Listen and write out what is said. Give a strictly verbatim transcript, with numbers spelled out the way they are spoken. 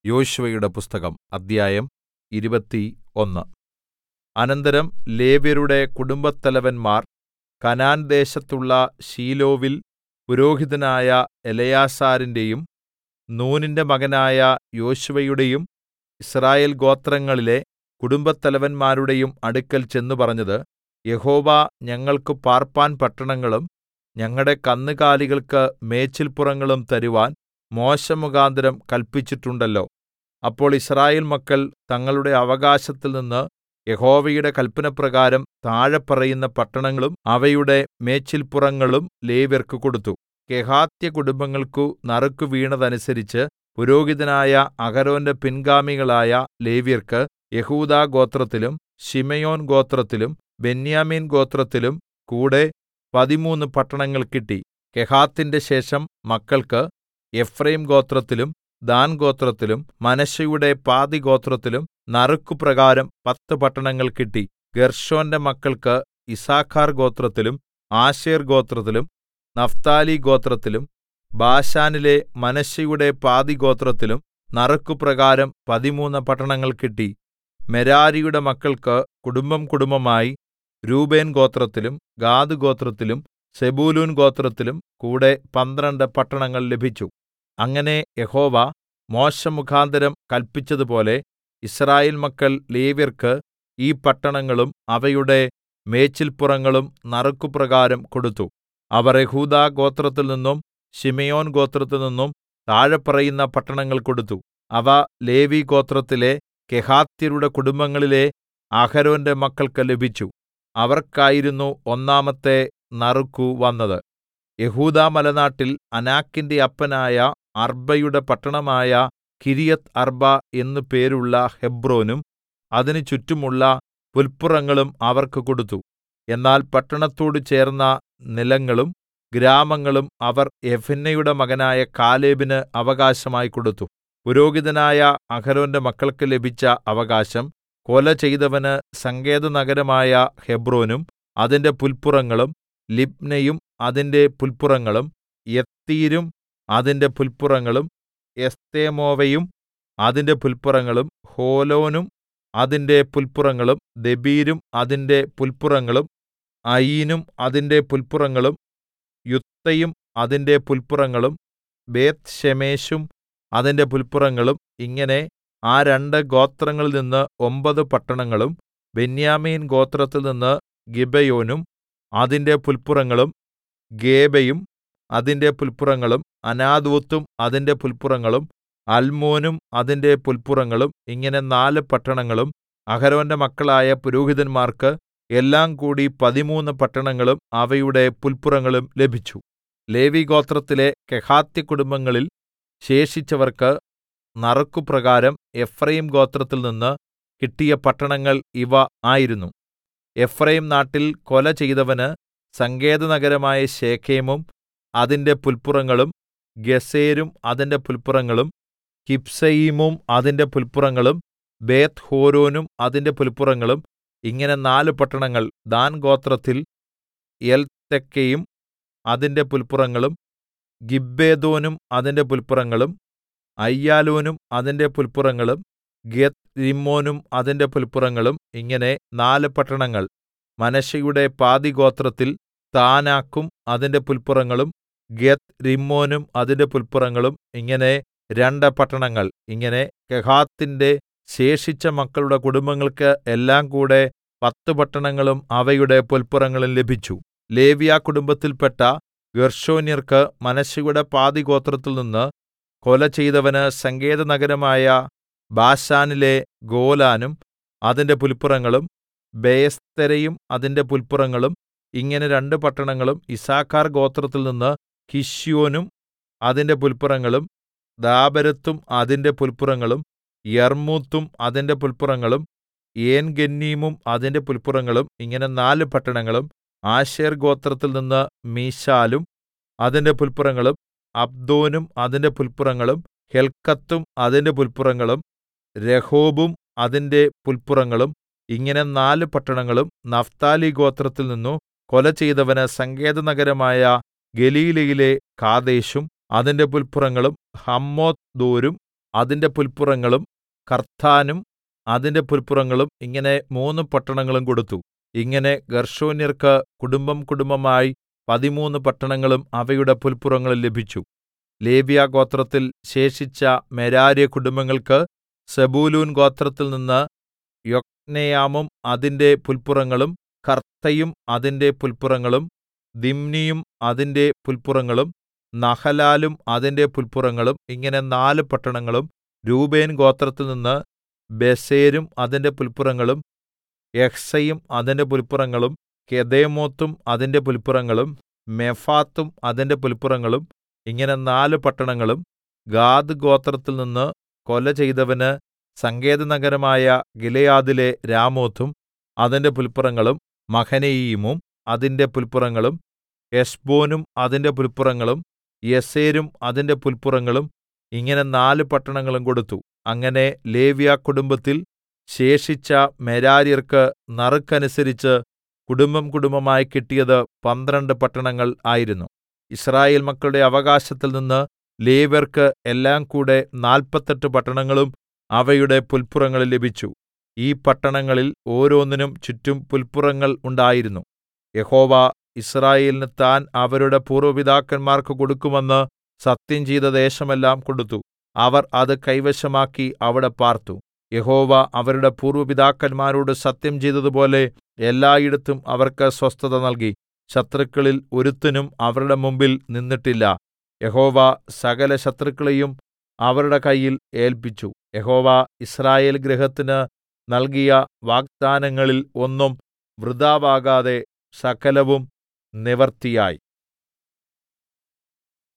യോശുവയുടെ പുസ്തകം അദ്ധ്യായം ഇരുപത്തി ഒന്ന്. അനന്തരം ലേവ്യരുടെ കുടുംബത്തലവന്മാർ കനാൻദേശത്തുള്ള ശീലോവിൽ പുരോഹിതനായ എലെയാസാരിന്റെയും നൂനിന്റെ മകനായ യോശുവയുടെയും യിസ്രായേൽ ഗോത്രങ്ങളിലെ കുടുംബത്തലവന്മാരുടെയും അടുക്കൽ ചെന്ന് പറഞ്ഞത്, യഹോവ ഞങ്ങൾക്ക് പാർപ്പാൻ പട്ടണങ്ങളും ഞങ്ങളുടെ കന്നുകാലികൾക്ക് മേച്ചിൽപ്പുറങ്ങളും തരുവാൻ മോശെമുഖാന്തരം കല്പിച്ചിട്ടുണ്ടല്ലോ. അപ്പോൾ യിസ്രായേൽ മക്കൾ തങ്ങളുടെ അവകാശത്തിൽനിന്ന് യഹോവയുടെ കല്പനപ്രകാരം താഴെ പറയുന്ന പട്ടണങ്ങളും അവയുടെ മേച്ചിൽപ്പുറങ്ങളും ലേവ്യർക്ക് കൊടുത്തു. കെഹാത്യകുടുംബങ്ങൾക്കു നറുക്കു വീണതനുസരിച്ച് പുരോഹിതനായ അഹരോന്റെ പിൻഗാമികളായ ലേവ്യർക്ക് യെഹൂദാ ഗോത്രത്തിലും ശിമെയോൻ ഗോത്രത്തിലും ബെന്യാമീൻ ഗോത്രത്തിലും കൂടെ പതിമൂന്ന് പട്ടണങ്ങൾ കിട്ടി. കെഹാത്തിന്റെ ശേഷം മക്കൾക്ക് എഫ്രയീം ഗോത്രത്തിലും ദാൻ ഗോത്രത്തിലും മനശ്ശെയുടെ പാതിഗോത്രത്തിലും നറുക്കുപ്രകാരം പത്ത് പട്ടണങ്ങൾ കിട്ടി. ഗേർശോന്റെ മക്കൾക്ക് യിസ്സാഖാർ ഗോത്രത്തിലും ആശേർ ഗോത്രത്തിലും നഫ്താലി ഗോത്രത്തിലും ബാശാനിലെ മനശ്ശെയുടെ പാതിഗോത്രത്തിലും നറുക്കുപ്രകാരം പതിമൂന്ന് പട്ടണങ്ങൾ കിട്ടി. മെരാരിയുടെ മക്കൾക്ക് കുടുംബംകുടുംബമായി രൂബേൻ ഗോത്രത്തിലും ഗാദ് ഗോത്രത്തിലും സെബൂലൂൻ ഗോത്രത്തിലും കൂടെ പന്ത്രണ്ട് പട്ടണങ്ങൾ ലഭിച്ചു. അങ്ങനെ യഹോവ മോശെമുഖാന്തരം കല്പിച്ചതുപോലെ യിസ്രായേൽ മക്കൾ ലേവ്യർക്ക് ഈ പട്ടണങ്ങളും അവയുടെ മേച്ചിൽപ്പുറങ്ങളും നറുക്കുപ്രകാരം കൊടുത്തു. അവർ യെഹൂദാ ഗോത്രത്തിൽ നിന്നും ശിമെയോൻ ഗോത്രത്തിൽ നിന്നും താഴെ പറയുന്ന പട്ടണങ്ങൾ കൊടുത്തു. അവ ലേവി ഗോത്രത്തിലെ കെഹാത്യരുടെ കുടുംബങ്ങളിലെ അഹരോന്റെ മക്കൾക്ക് ലഭിച്ചു. അവർക്കായിരുന്നു ഒന്നാമത്തെ നറുക്കു വന്നത്. യെഹൂദാമലനാട്ടിൽ അനാക്കിന്റെ അപ്പനായ അർബയുടെ പട്ടണമായ കിര്യത്ത് അർബ എന്നു പേരുള്ള ഹെബ്രോനും അതിന് ചുറ്റുമുള്ള പുല്പുറങ്ങളും അവർക്ക് കൊടുത്തു. എന്നാൽ പട്ടണത്തോട് ചേർന്ന നിലങ്ങളും ഗ്രാമങ്ങളും അവർ യെഫുന്നെയുടെ മകനായ കാലേബിന് അവകാശമായി കൊടുത്തു. പുരോഹിതനായ അഹരോന്റെ മക്കൾക്ക് ലഭിച്ച അവകാശം കൊല ചെയ്തവന് സങ്കേതനഗരമായ ഹെബ്രോനും അതിന്റെ പുല്പുറങ്ങളും ലിബ്നയും അതിന്റെ പുല്പുറങ്ങളും യത്തീരും അതിന്റെ പുല്പുറങ്ങളും എസ്തെമോവയും അതിന്റെ പുല്പുറങ്ങളും ഹോലോനും അതിന്റെ പുല്പുറങ്ങളും ദെബീരും അതിന്റെ പുല്പുറങ്ങളും അയീനും അതിന്റെ പുല്പുറങ്ങളും യുത്തയും അതിന്റെ പുല്പുറങ്ങളും ബേത്ത്ശേമെശും അതിന്റെ പുല്പുറങ്ങളും ഇങ്ങനെ ആ രണ്ട് ഗോത്രങ്ങളിൽ നിന്ന് ഒമ്പത് പട്ടണങ്ങളും ബെന്യാമീൻ ഗോത്രത്തിൽ നിന്ന് ഗിബെയോനും അതിന്റെ പുല്പുറങ്ങളും ഗേബയും അതിന്റെ പുല്പുറങ്ങളും അനാഥോത്തും അതിന്റെ പുല്പുറങ്ങളും അൽമോനും അതിന്റെ പുല്പുറങ്ങളും ഇങ്ങനെ നാല് പട്ടണങ്ങളും അഹരോന്റെ മക്കളായ പുരോഹിതന്മാർക്ക് എല്ലാം കൂടി പതിമൂന്ന് പട്ടണങ്ങളും അവയുടെ പുല്പുറങ്ങളും ലഭിച്ചു. ലേവി ഗോത്രത്തിലെ കെഹാത്യ കുടുംബങ്ങളിൽ ശേഷിച്ചവർക്ക് നറുക്കുപ്രകാരം എഫ്രയീം ഗോത്രത്തിൽ നിന്ന് കിട്ടിയ പട്ടണങ്ങൾ ഇവ ആയിരുന്നു. എഫ്രയീം നാട്ടിൽ കൊല ചെയ്തവന് സങ്കേതനഗരമായ ശെഖേമും അതിന്റെ പുല്പുറങ്ങളും ഗേസെരും അതിന്റെ പുല്പുറങ്ങളും കിബ്സയീമും അതിന്റെ പുല്പുറങ്ങളും ബേത്ത്ഹോരോനും അതിന്റെ പുല്പുറങ്ങളും ഇങ്ങനെ നാല് പട്ടണങ്ങൾ. ദാൻ ഗോത്രത്തിൽ എൽതെക്കയും അതിന്റെ പുല്പുറങ്ങളും ഗിബ്ബെഥോനും അതിന്റെ പുല്പുറങ്ങളും അയ്യാലോനും അതിന്റെ പുല്പുറങ്ങളും ഗത്ത്-രിമ്മോനും അതിന്റെ പുല്പുറങ്ങളും ഇങ്ങനെ നാല് പട്ടണങ്ങൾ. മനശ്ശെയുടെ പാതിഗോത്രത്തിൽ താനാക്കും അതിന്റെ പുല്പുറങ്ങളും ഗത്ത്-രിമ്മോനും അതിന്റെ പുല്പുറങ്ങളും ഇങ്ങനെ രണ്ട് പട്ടണങ്ങൾ. ഇങ്ങനെ കെഹാത്തിന്റെ ശേഷിച്ച മക്കളുടെ കുടുംബങ്ങൾക്ക് എല്ലാം കൂടെ പത്ത് പട്ടണങ്ങളും അവയുടെ പുല്പുറങ്ങളും ലഭിച്ചു. ലേവ്യ കുടുംബത്തിൽപ്പെട്ട ഗേർശോന്യർക്ക് മനശ്ശെയുടെ പാതിഗോത്രത്തിൽ നിന്ന് കൊല ചെയ്തവന് സങ്കേതനഗരമായ ബാശാനിലെ ഗോലാനും അതിന്റെ പുല്പുറങ്ങളും ബെയെസ്തെരയും അതിന്റെ പുല്പുറങ്ങളും ഇങ്ങനെ രണ്ട് പട്ടണങ്ങളും. യിസ്സാഖാർ ഗോത്രത്തിൽ നിന്ന് കിശ്യോനും അതിന്റെ പുല്പുറങ്ങളും ദാബെരത്തും അതിന്റെ പുല്പുറങ്ങളും യർമൂത്തും അതിന്റെ പുല്പുറങ്ങളും ഏൻഗന്നീമും അതിന്റെ പുല്പുറങ്ങളും ഇങ്ങനെ നാല് പട്ടണങ്ങളും. ആശേർ ഗോത്രത്തിൽ നിന്ന് മീശാലും അതിന്റെ പുല്പുറങ്ങളും അബ്ദോനും അതിന്റെ പുല്പുറങ്ങളും ഹെൽക്കത്തും അതിന്റെ പുല്പുറങ്ങളും രഹോബും അതിന്റെ പുല്പുറങ്ങളും ഇങ്ങനെ നാല് പട്ടണങ്ങളും. നഫ്താലി ഗോത്രത്തിൽ നിന്നു കൊല ചെയ്തവന് സങ്കേതനഗരമായ ഗലീലയിലെ കാദേശും അതിന്റെ പുല്പുറങ്ങളും ഹമ്മോത്ദോരും അതിന്റെ പുല്പുറങ്ങളും കർത്താനും അതിന്റെ പുല്പുറങ്ങളും ഇങ്ങനെ മൂന്ന് പട്ടണങ്ങളും കൊടുത്തു. ഇങ്ങനെ ഗേർശോന്യർക്ക് കുടുംബം കുടുംബമായി പതിമൂന്ന് പട്ടണങ്ങളും അവയുടെ പുല്പുറങ്ങളും ലഭിച്ചു. ലേവ്യഗോത്രത്തിൽ ശേഷിച്ച മെരാര്യ കുടുംബങ്ങൾക്ക് സെബൂലൂൻ ഗോത്രത്തിൽ നിന്ന് യൊക്നെയാമും അതിന്റെ പുല്പുറങ്ങളും കർത്തയും അതിന്റെ പുല്പുറങ്ങളും ദിമ്നിയും അതിന്റെ പുല്പുറങ്ങളും നഹലാലും അതിന്റെ പുല്പുറങ്ങളും ഇങ്ങനെ നാല് പട്ടണങ്ങളും. രൂബേൻ ഗോത്രത്തിൽ നിന്ന് ബേസെരും അതിന്റെ പുല്പുറങ്ങളും യഹ്സയും അതിന്റെ പുല്പുറങ്ങളും കെദേമോത്തും അതിന്റെ പുല്പുറങ്ങളും മെഫാത്തും അതിന്റെ പുല്പുറങ്ങളും ഇങ്ങനെ നാല് പട്ടണങ്ങളും. ഗാദ് ഗോത്രത്തിൽ നിന്ന് കൊല ചെയ്തവന് സങ്കേതനഗരമായ ഗിലെയാദിലെ രാമോത്തും അതിന്റെ പുല്പുറങ്ങളും മഹനയീമും അതിന്റെ പുല്പുറങ്ങളും ഹെശ്ബോനും അതിന്റെ പുല്പുറങ്ങളും യസേരും അതിന്റെ പുല്പുറങ്ങളും ഇങ്ങനെ നാല് പട്ടണങ്ങളും കൊടുത്തു. അങ്ങനെ ലേവ്യ കുടുംബത്തിൽ ശേഷിച്ച മെരാര്യർക്ക് നറുക്കനുസരിച്ച് കുടുംബം കുടുംബമായി കിട്ടിയത് പന്ത്രണ്ട് പട്ടണങ്ങൾ ആയിരുന്നു. യിസ്രായേൽ മക്കളുടെ അവകാശത്തിൽ നിന്ന് ലേവ്യർക്ക് എല്ലാംകൂടെ നാല്പത്തെട്ട് പട്ടണങ്ങളും അവയുടെ പുല്പുറങ്ങളും ലഭിച്ചു. ഈ പട്ടണങ്ങളിൽ ഓരോന്നിനും ചുറ്റും പുല്പുറങ്ങൾ ഉണ്ടായിരുന്നു. യഹോവ യിസ്രായേലിന് താൻ അവരുടെ പൂർവ്വ പിതാക്കന്മാർക്ക് കൊടുക്കുമെന്ന് സത്യം ചെയ്ത ദേശമെല്ലാം കൊടുത്തു. അവർ അത് കൈവശമാക്കി അവിടെ പാർത്തു. യഹോവ അവരുടെ പൂർവ്വ പിതാക്കന്മാരോട് സത്യം ചെയ്തതുപോലെ എല്ലായിടത്തും അവർക്ക് സ്വസ്ഥത നൽകി. ശത്രുക്കളിൽ ഒരുത്തനും അവരുടെ മുമ്പിൽ നിന്നിട്ടില്ല. യഹോവ സകല ശത്രുക്കളെയും അവരുടെ കയ്യിൽ ഏല്പിച്ചു. യഹോവ യിസ്രായേൽ ഗൃഹത്തിന് നൽകിയ വാഗ്ദാനങ്ങളിൽ ഒന്നും വൃഥാവാകാതെ സകലവും നിവൃത്തിയായി.